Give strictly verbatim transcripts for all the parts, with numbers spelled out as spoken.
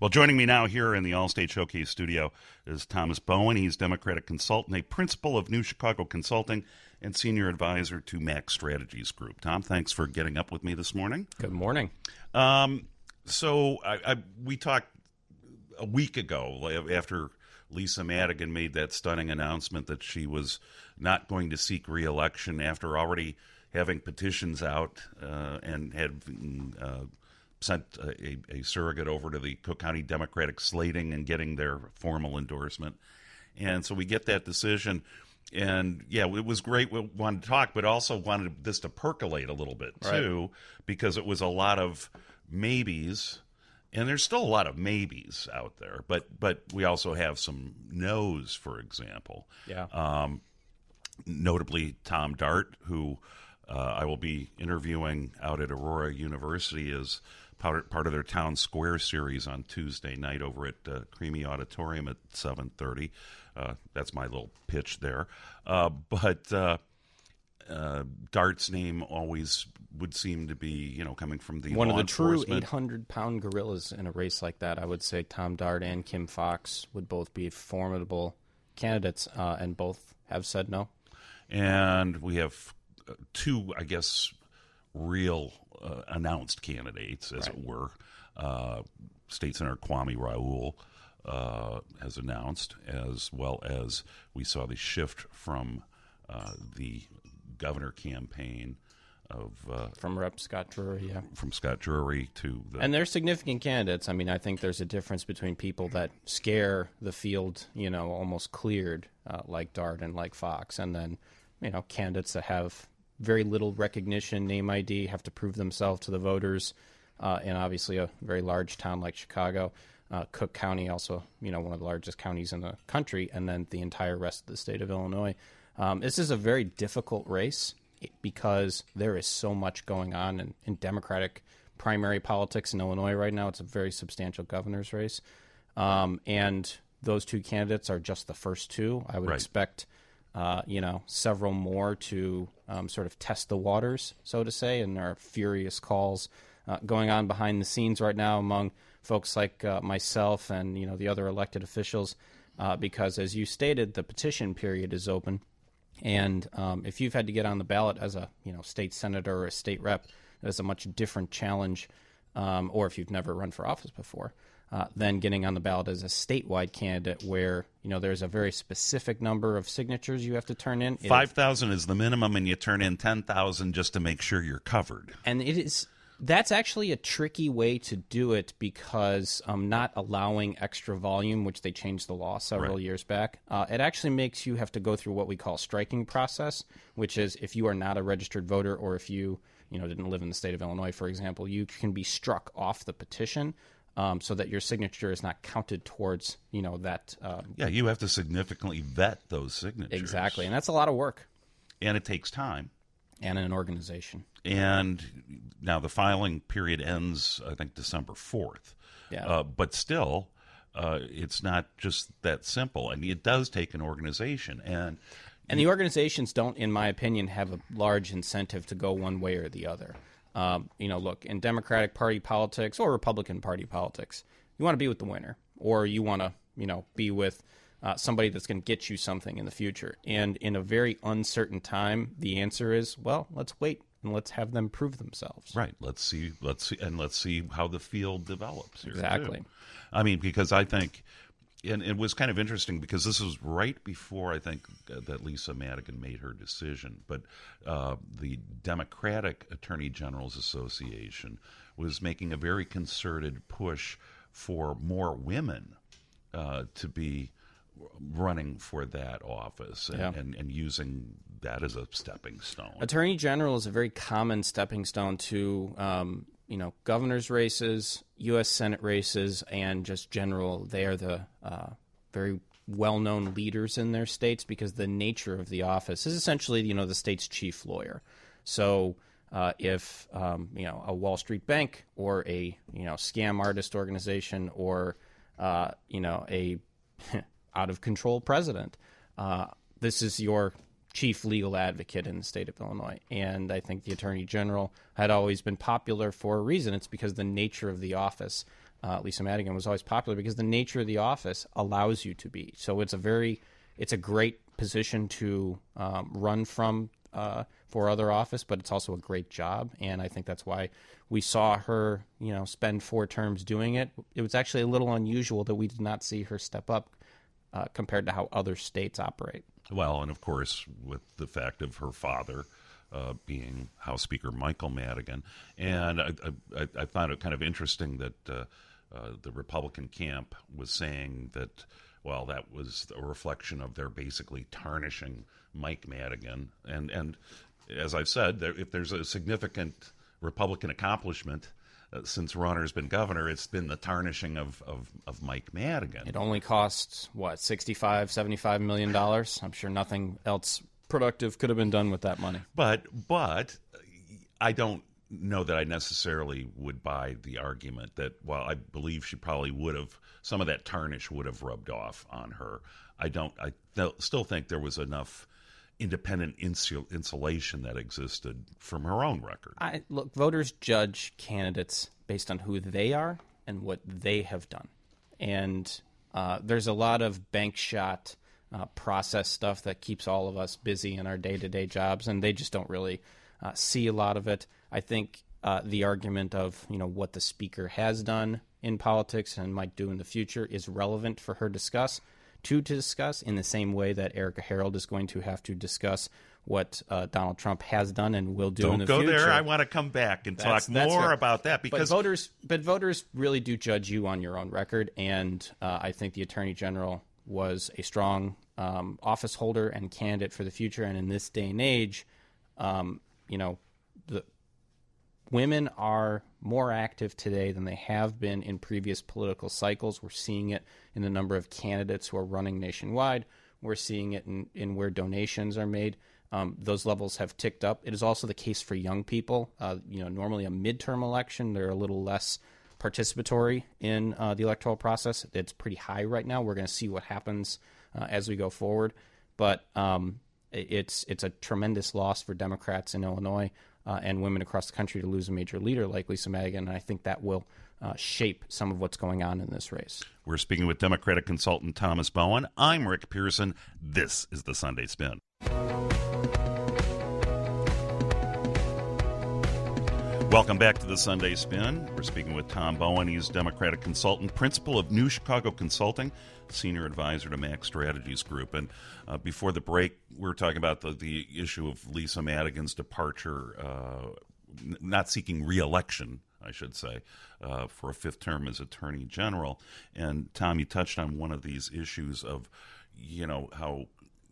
Well, joining me now here in the Allstate Showcase studio is Thomas Bowen. He's Democratic consultant, a principal of New Chicago Consulting, and senior advisor to Max Strategies Group. Tom, thanks for getting up with me this morning. Good morning. Um, so I, I, we talked a week ago after Lisa Madigan made that stunning announcement that she was not going to seek re-election after already having petitions out uh, and had uh, sent a, a surrogate over to the Cook County Democratic slating and getting their formal endorsement. And so we get that decision. And, yeah, it was great. We wanted to talk, but also wanted this to percolate a little bit, too, right, because it was a lot of maybes. And there's still a lot of maybes out there, but but we also have some no's, for example. Yeah. Um, notably, Tom Dart, who uh, I will be interviewing out at Aurora University as part, part of their Town Square series on Tuesday night over at uh, Creamy Auditorium at seven thirty. Uh, that's my little pitch there. Uh, but uh, uh, Dart's name always would seem to be, you know, coming from the one of the true eight hundred pound gorillas in a race like that. I would say Tom Dart and Kim Foxx would both be formidable candidates, uh, and both have said no. And we have two, I guess, real uh, announced candidates, as right. it were. Uh, State Senator Kwame Raoul uh, has announced, as well as we saw the shift from uh, the governor campaign of uh, from Rep Scott Drury, yeah, from Scott Drury to the, and they're significant candidates. I mean, I think there's a difference between people that scare the field, you know, almost cleared, uh, like Dart and like Fox, and then, you know, candidates that have very little recognition, name I D, have to prove themselves to the voters, uh, and obviously a very large town like Chicago, uh, Cook County, also, you know, one of the largest counties in the country, and then the entire rest of the state of Illinois. Um, this is a very difficult race, because there is so much going on in, in Democratic primary politics in Illinois right now. It's a very substantial governor's race. Um, and those two candidates are just the first two. I would right. expect, uh, you know, several more to um, sort of test the waters, so to say, and there are furious calls uh, going on behind the scenes right now among folks like uh, myself and, you know, the other elected officials, uh, because, as you stated, the petition period is open. And um, if you've had to get on the ballot as a, you know, state senator or a state rep, that's a much different challenge, um, or if you've never run for office before, uh, than getting on the ballot as a statewide candidate where, you know, there's a very specific number of signatures you have to turn in. five thousand is the minimum, and you turn in ten thousand just to make sure you're covered. And it is... That's actually a tricky way to do it because um, not allowing extra volume, which they changed the law several right. years back, uh, it actually makes you have to go through what we call striking process, which is if you are not a registered voter or if you, you know, didn't live in the state of Illinois, for example, you can be struck off the petition um, so that your signature is not counted towards, you know, that. Um, yeah, you have to significantly vet those signatures. Exactly, and that's a lot of work. And it takes time. And an organization. And now the filing period ends, I think, December fourth. Yeah. Uh, but still, uh, it's not just that simple. I mean, it does take an organization. And and the organizations don't, in my opinion, have a large incentive to go one way or the other. Um, you know, look, in Democratic Party politics or Republican Party politics, you want to be with the winner, or you want to, you know, be with Uh, somebody that's going to get you something in the future. And in a very uncertain time, the answer is, well, let's wait and let's have them prove themselves. Right. Let's see. Let's see, and let's see how the field develops here. Exactly. Too. I mean, because I think, and it was kind of interesting because this was right before I think that Lisa Madigan made her decision. But uh, the Democratic Attorney General's Association was making a very concerted push for more women uh, to be running for that office and, yeah. and, and using that as a stepping stone. Attorney General is a very common stepping stone to, um, you know, governor's races, U S Senate races, and just general. They are the uh, very well-known leaders in their states because the nature of the office is essentially, you know, the state's chief lawyer. So uh, if, um, you know, a Wall Street bank or a, you know, scam artist organization or, uh, you know, a out-of-control president, uh, this is your chief legal advocate in the state of Illinois. And I think the Attorney General had always been popular for a reason. It's because the nature of the office uh, Lisa Madigan was always popular because the nature of the office allows you to be. So it's a very, it's a great position to um, run from uh, for other office, but it's also a great job. And I think that's why we saw her, you know, spend four terms doing it. It was actually a little unusual that we did not see her step up uh, compared to how other states operate. Well, and of course, with the fact of her father uh, being House Speaker Michael Madigan. And I, I, I found it kind of interesting that uh, uh, the Republican camp was saying that, well, that was a reflection of their basically tarnishing Mike Madigan. And, and as I've said, there, if there's a significant Republican accomplishment uh, since Rauner's been governor, it's been the tarnishing of, of, of Mike Madigan. It only costs, what, sixty-five, seventy-five million dollars? I'm sure nothing else productive could have been done with that money. But but I don't know that I necessarily would buy the argument that, well, I believe she probably would have, some of that tarnish would have rubbed off on her. I don't, I th- still think there was enough independent insul- insulation that existed from her own record. I, look, voters judge candidates based on who they are and what they have done. And uh, there's a lot of bank shot uh, process stuff that keeps all of us busy in our day-to-day jobs, and they just don't really uh, see a lot of it. I think uh, the argument of, you know, what the speaker has done in politics and might do in the future is relevant for her discuss. To, to discuss in the same way that Erica Harold is going to have to discuss what uh, Donald Trump has done and will do Don't in the go future. there. I want to come back and That's- talk that's more fair. about that because But voters, but voters really do judge you on your own record, and uh, I think the Attorney General was a strong um, office holder and candidate for the future. And in this day and age, um, you know, the women are more active today than they have been in previous political cycles. We're seeing it in the number of candidates who are running nationwide. We're seeing it in, in where donations are made. Um, those levels have ticked up. It is also the case for young people. Uh, you know, normally a midterm election, they're a little less participatory in uh, the electoral process. It's pretty high right now. We're going to see what happens uh, as we go forward. But um, it's it's a tremendous loss for Democrats in Illinois uh, and women across the country to lose a major leader like Lisa Madigan. And I think that will uh, shape some of what's going on in this race. We're speaking with Democratic consultant Thomas Bowen. I'm Rick Pearson. This is the Sunday Spin. Welcome back to the Sunday Spin. We're speaking with Tom Bowen. He's Democratic consultant, principal of New Chicago Consulting, senior advisor to Max Strategies Group. And uh, before the break, we were talking about the, the issue of Lisa Madigan's departure, uh, n- not seeking re-election, I should say, uh, for a fifth term as Attorney General. And Tom, you touched on one of these issues of, you know, how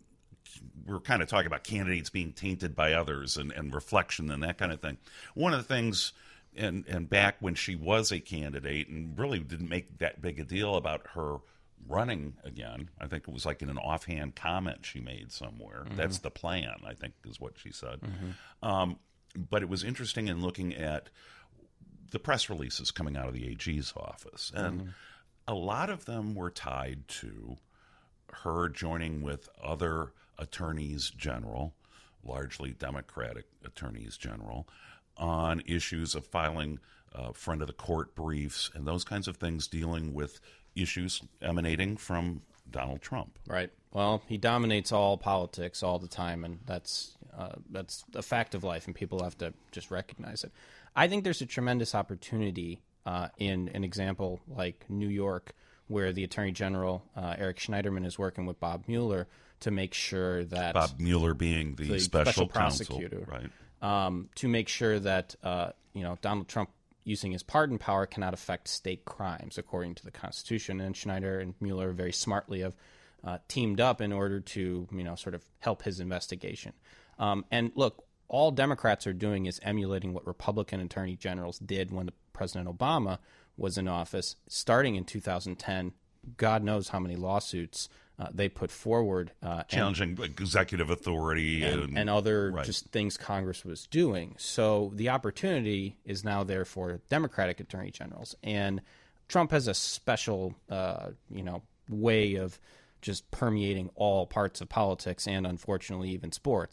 we're kind of talking about candidates being tainted by others and, and reflection and that kind of thing. One of the things, and, and back when she was a candidate and really didn't make that big a deal about her running again, I think it was like in an offhand comment she made somewhere. Mm-hmm. That's the plan, I think is what she said. Mm-hmm. Um, but it was interesting in looking at the press releases coming out of the A G's office. And mm-hmm. a lot of them were tied to her joining with other attorneys general, largely Democratic attorneys general, on issues of filing uh, front of the court briefs and those kinds of things dealing with issues emanating from Donald Trump. Right. Well, he dominates all politics all the time, and that's uh, that's a fact of life, and people have to just recognize it. I think there's a tremendous opportunity uh, in an example like New York, where the Attorney General, uh, Eric Schneiderman, is working with Bob Mueller to make sure that... Bob Mueller being the, the special, special counsel, prosecutor. right? Um, to make sure that, uh, you know, Donald Trump using his pardon power cannot affect state crimes, according to the Constitution. And Schneider and Mueller very smartly have uh, teamed up in order to, you know, sort of help his investigation. Um, and look, all Democrats are doing is emulating what Republican attorney generals did when President Obama was in office, starting in two thousand ten. God knows how many lawsuits uh, they put forward. Uh, Challenging and, executive authority. And, and, and other right. just things Congress was doing. So the opportunity is now there for Democratic attorney generals. And Trump has a special, uh, you know, way of just permeating all parts of politics and, unfortunately, even sports.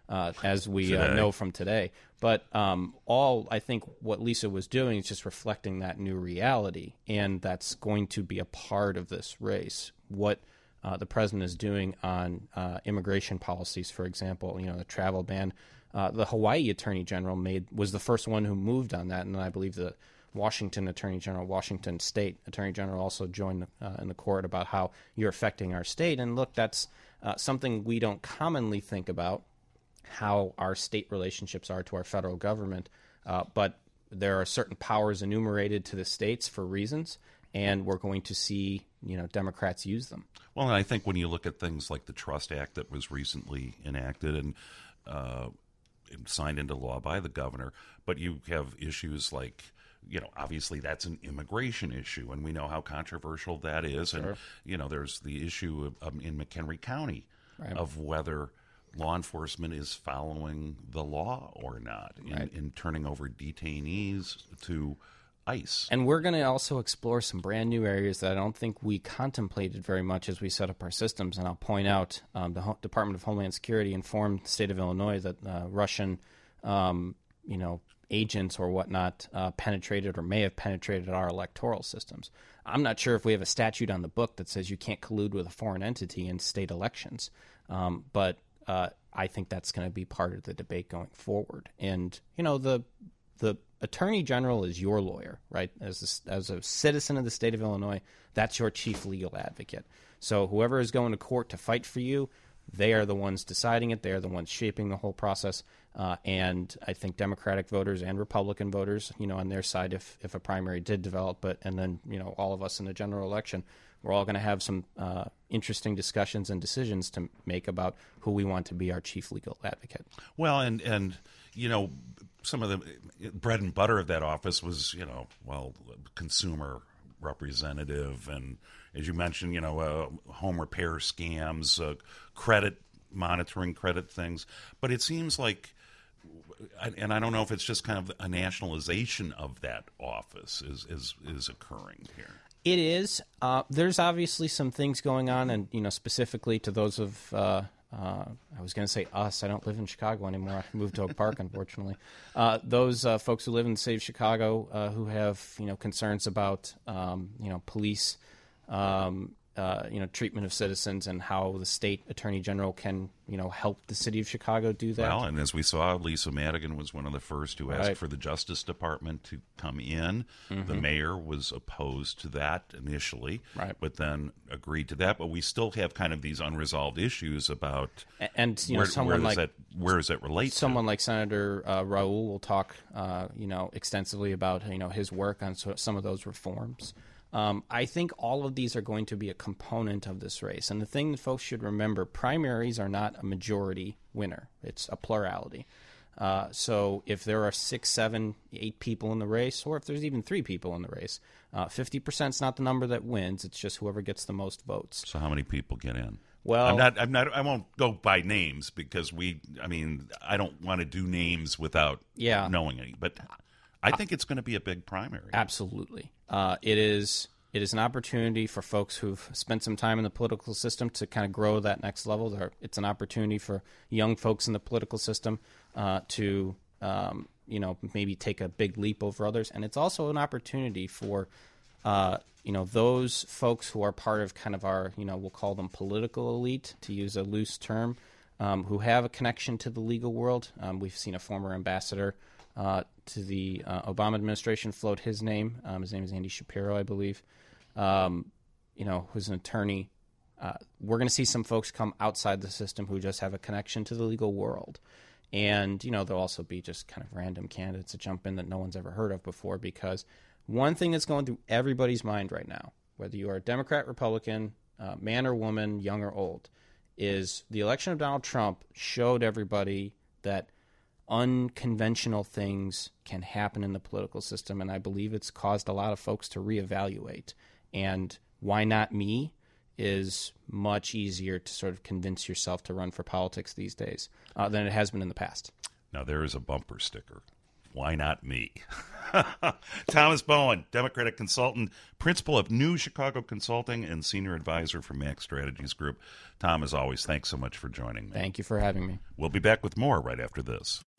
uh, as we uh, know from today. But um, all I think what Lisa was doing is just reflecting that new reality, and that's going to be a part of this race. What uh, the president is doing on uh, immigration policies, for example, you know, the travel ban. Uh, the Hawaii Attorney General made was the first one who moved on that, and I believe the Washington Attorney General, Washington State Attorney General also joined uh, in the court about how you're affecting our state. And look, that's uh, something we don't commonly think about, how our state relationships are to our federal government. Uh, but there are certain powers enumerated to the states for reasons, and we're going to see, you know, Democrats use them. Well, and I think when you look at things like the Trust Act that was recently enacted and uh, signed into law by the governor, but you have issues like, you know, obviously that's an immigration issue, and we know how controversial that is. Sure. And, you know, there's the issue of, um, in McHenry County right. of whether law enforcement is following the law or not in, right. in turning over detainees to ICE. And we're going to also explore some brand new areas that I don't think we contemplated very much as we set up our systems. And I'll point out um, the Ho- Department of Homeland Security informed the state of Illinois that uh, Russian, um, you know, agents or whatnot uh, penetrated or may have penetrated our electoral systems. I'm not sure if we have a statute on the book that says you can't collude with a foreign entity in state elections, um, but uh, I think that's going to be part of the debate going forward. And, you know, the the Attorney General is your lawyer, right? As a, as a citizen of the state of Illinois, that's your chief legal advocate. So whoever is going to court to fight for you, they are the ones deciding it. They are the ones shaping the whole process. Uh, and I think Democratic voters and Republican voters, you know, on their side, if, if a primary did develop, but and then, you know, all of us in the general election, we're all going to have some uh, interesting discussions and decisions to make about who we want to be our chief legal advocate. Well, and, and you know, some of the bread and butter of that office was, you know, well, consumer representative and, as you mentioned, you know, uh, home repair scams, uh, credit monitoring, credit things. But it seems like, and I don't know if it's just kind of a nationalization of that office is is, is occurring here. It is. Uh, there's obviously some things going on, and, you know, specifically to those of, uh, uh, I was going to say us. I don't live in Chicago anymore. I moved to Oak Park, unfortunately. Uh, those uh, folks who live in the city of Chicago uh, who have, you know, concerns about, um, you know, police, um, uh, you know, treatment of citizens and how the state attorney general can, you know, help the city of Chicago do that. Well, and as we saw, Lisa Madigan was one of the first who asked right. for the Justice Department to come in. Mm-hmm. The mayor was opposed to that initially, right. but then agreed to that. But we still have kind of these unresolved issues about and, and you know, where, someone where like that, where does that relate someone to? like Senator uh, Raul will talk, uh, you know, extensively about, you know, his work on so, some of those reforms. Um, I think all of these are going to be a component of this race. And the thing that folks should remember, primaries are not a majority winner. It's a plurality. Uh, so if there are six, seven, eight people in the race, or if there's even three people in the race, uh, fifty percent is not the number that wins. It's just whoever gets the most votes. So how many people get in? Well, I'm not, I'm not, I won't go by names because we, I mean, I don't want to do names without yeah. knowing any. But I think it's going to be a big primary. Absolutely. Uh, it is it is an opportunity for folks who've spent some time in the political system to kind of grow that next level. There, it's an opportunity for young folks in the political system uh, to, um, you know, maybe take a big leap over others. And it's also an opportunity for, uh, you know, those folks who are part of kind of our, you know, we'll call them political elite, to use a loose term, um, who have a connection to the legal world. Um, we've seen a former ambassador Uh, to the uh, Obama administration float his name. Um, his name is Andy Shapiro, I believe. Um, you know, who's an attorney. Uh, we're going to see some folks come outside the system who just have a connection to the legal world. And, you know, there'll also be just kind of random candidates that jump in that no one's ever heard of before, because one thing that's going through everybody's mind right now, whether you are a Democrat, Republican, uh, man or woman, young or old, is the election of Donald Trump showed everybody that unconventional things can happen in the political system, and I believe it's caused a lot of folks to reevaluate. And why not me is much easier to sort of convince yourself to run for politics these days uh, than it has been in the past. Now, there is a bumper sticker. Why not me? Thomas Bowen, Democratic consultant, principal of New Chicago Consulting, and senior advisor for Mac Strategies Group. Tom, as always, thanks so much for joining me. Thank you for having me. We'll be back with more right after this.